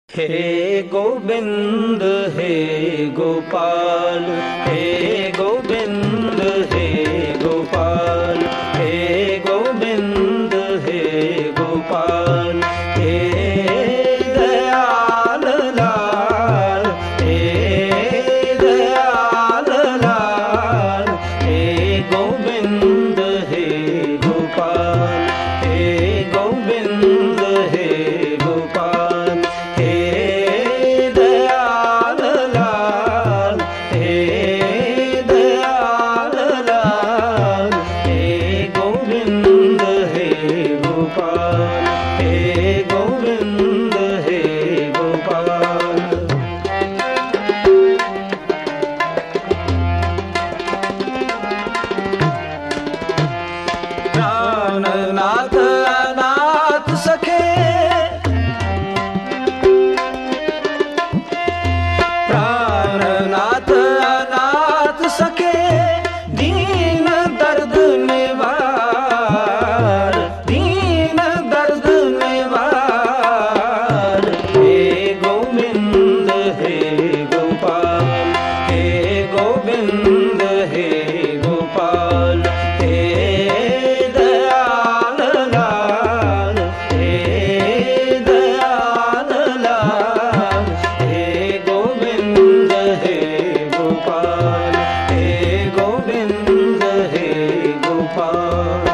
हे गोविंद हे गोपाल, हे गोविंद हे गोपाल, हे गोविंद हे गोपाल, हे दयाल लाल, हे दयाल लाल, हे गोविंद हे गोपाल, हे गोविंद हे गोपाल, हे दयाल लाल, हे दयाल लाल, हे गोविंद हे गोपाल, हे गोविंद हे गोपाल। प्राणनाथ अनाथ सखे, प्राणनाथ अनाथ सखे, दीन दर्द निवार, दीन दर्द निवार, हे गोविंद हे गोपाल, हे गोविंद हे गोपाल, हे दयाल लाल, हे दयाल लाल, हे गोविंद हे गोपाल, हे गोविंद हे गोपाल।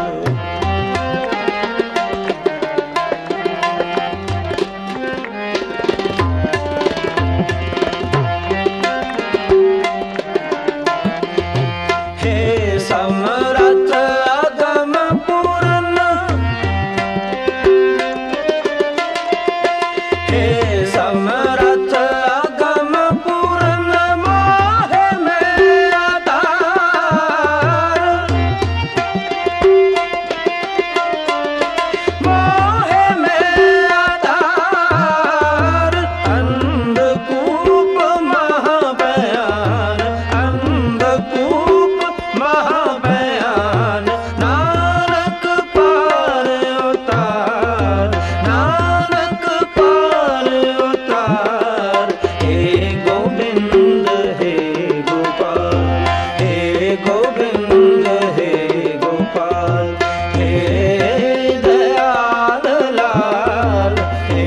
हे समरथ अगम पूर्ण, हे समरथ अगम पूर्ण, मोहे में आधार, मोहे में आधार, अंधकूप महाबयान, अंधकूप महाबयान, नानक पार उतार, नानक पार उतार, हे गोविंद हे गोपाल, हे गोविंद हे गोपाल, हे दयाल लाल, हे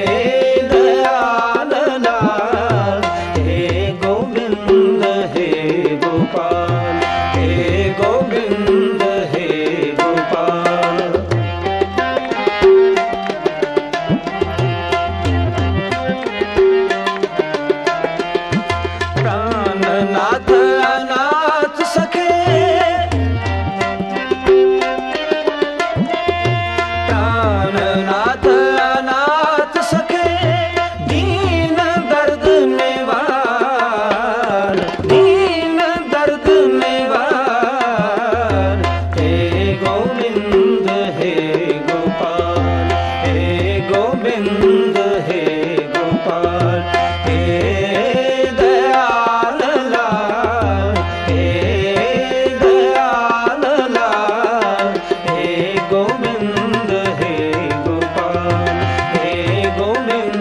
दयाल लाल, हे गोविंद हे गोपाल, हे गोविंद हे गोपाल। प्राणनाथ अनाथ सखे, प्राणनाथ अनाथ सखे, दीन दर्द निवार, दीन दर्द निवार, हे गोविंद हे गोपाल, हे गोविंद हे गोपाल, हे दयाल लाल, हे दयाल लाल, हे गोविंद हे गोपाल, हे गोविंद